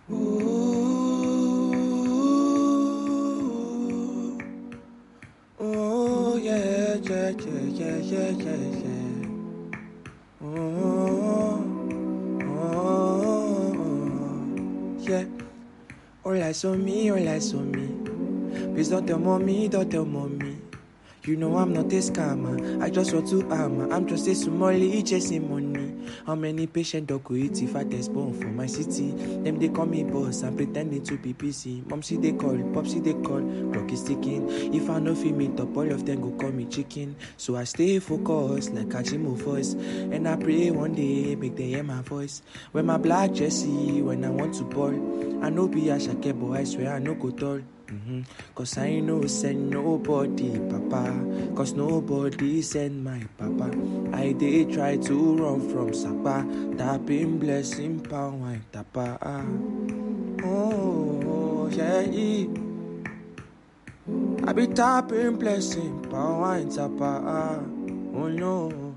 Ooh, oh yeah, yeah, yeah, yeah, yeah, yeah, yeah. Oh, oh, yeah. All eyes on me, all eyes on me. Please don't tell mommy, don't tell mommy. You know I'm not a scammer, I just want to hammer. I'm just a smally chasing money. How many patients don't go eat if I test born for my city? Them they call me boss, I'm pretending to be busy. Mom see they call, pop see they call, clock is ticking. If I no feel meet up, all of them go call me chicken. So I stay focused like a Jimo voice. And I pray one day make they hear my voice. When my black Jesse, when I want to ball. I know be a shake boy, I swear I no go tall. Cause I know send nobody, papa. Cause nobody send my papa. I did try to run from Sapa. Tapping blessing, power, wine, tapa. Oh, yeah. I be tapping blessing, power, wine, tapa. Oh no.